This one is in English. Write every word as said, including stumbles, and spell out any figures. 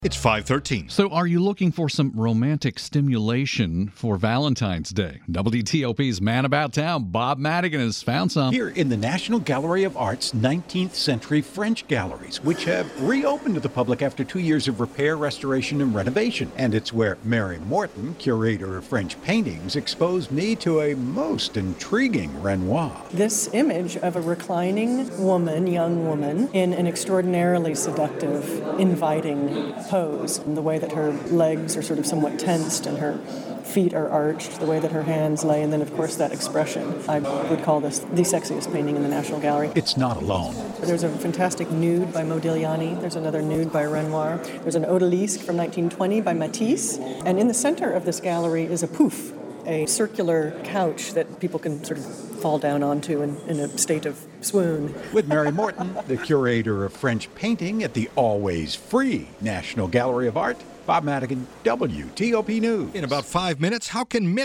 It's five thirteen. So are you looking for some romantic stimulation for Valentine's Day? W D T O P's Man About Town, Bob Madigan, has found some. Here in the National Gallery of Art's nineteenth century French galleries, which have reopened to the public after two years of repair, restoration, and renovation. And it's where Mary Morton, curator of French paintings, exposed me to a most intriguing Renoir. This image of a reclining woman, young woman, in an extraordinarily seductive, inviting pose, and the way that her legs are sort of somewhat tensed and her feet are arched, the way that her hands lay, and then of course that expression. I would call this the sexiest painting in the National Gallery. It's not alone. There's a fantastic nude by Modigliani. There's another nude by Renoir. There's an odalisque from nineteen twenty by Matisse. And in the center of this gallery is a pouf, a circular couch that people can sort of fall down onto in, in a state of swoon. With Mary Morton, the curator of French painting at the always free National Gallery of Art, Bob Madigan, W T O P News. In about five minutes, how can